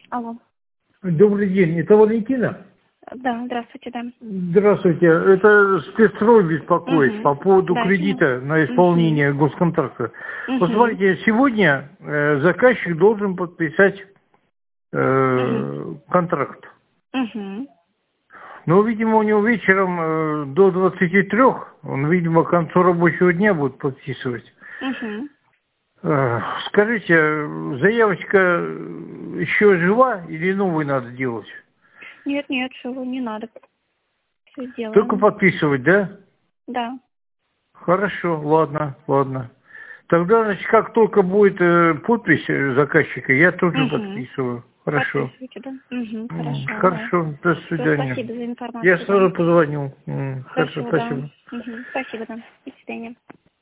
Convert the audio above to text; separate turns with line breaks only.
Алло.
Добрый день, это Валентина?
Да, здравствуйте, да.
Здравствуйте, это спецстрой беспокоит по поводу
Да,
кредита на исполнение госконтракта. Вот смотрите, сегодня заказчик должен подписать контракт. Но, видимо, у него вечером до 23, он, видимо, к концу рабочего дня будет подписывать. Скажите, заявочка еще жива или новую надо делать?
Нет, живу, не надо. Все сделаем.
Только подписывать, да?
Да.
Хорошо, ладно. Тогда, значит, как только будет подпись заказчика, я тут же подписываю. Хорошо.
Подписывайте, да? Хорошо.
Хорошо, до свидания.
Спасибо за информацию.
Я сразу позвоню. Хорошо,
Хорошо, да.
спасибо.
Спасибо, да. До свидания.